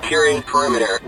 Securing perimeter.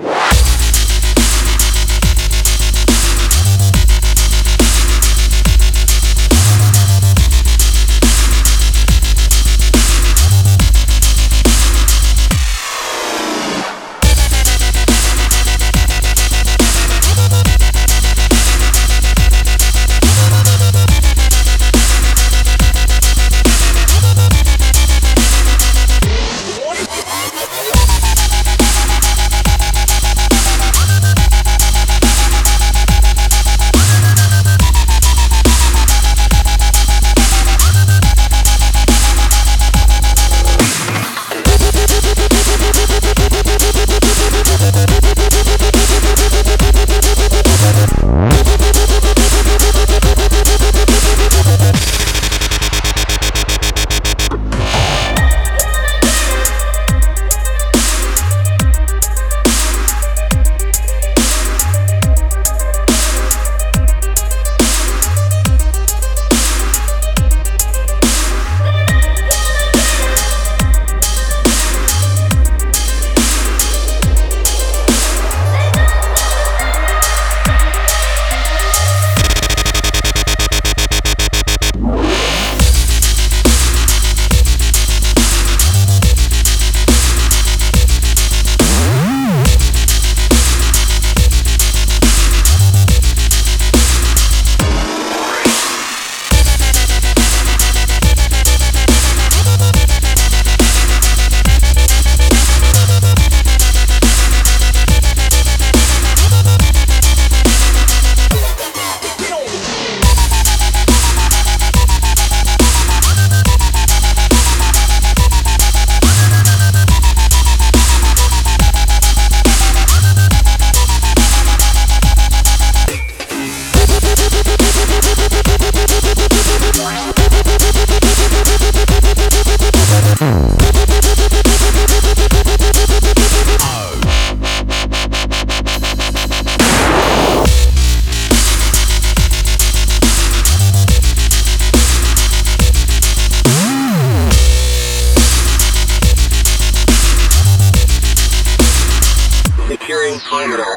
Securing perimeter.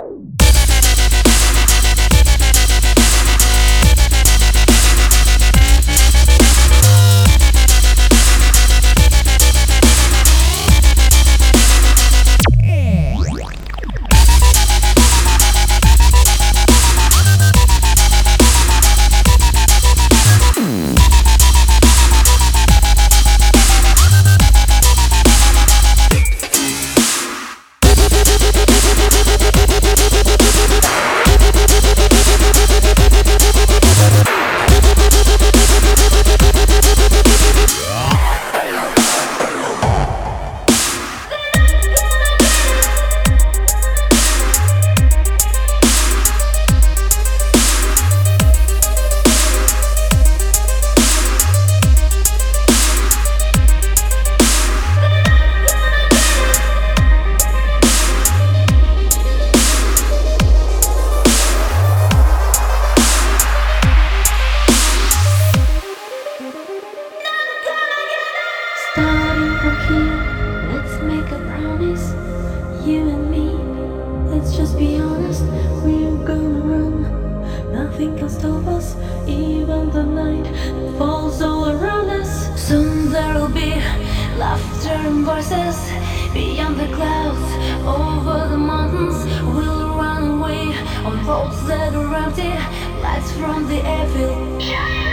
Starting from here, let's make a promise. You and me, let's just be honest. We're gonna run, nothing can stop us. Even the night that falls all around us. Soon there'll be laughter and voices beyond the clouds, over the mountains. We'll run away on roads that are empty, lights from the airfield.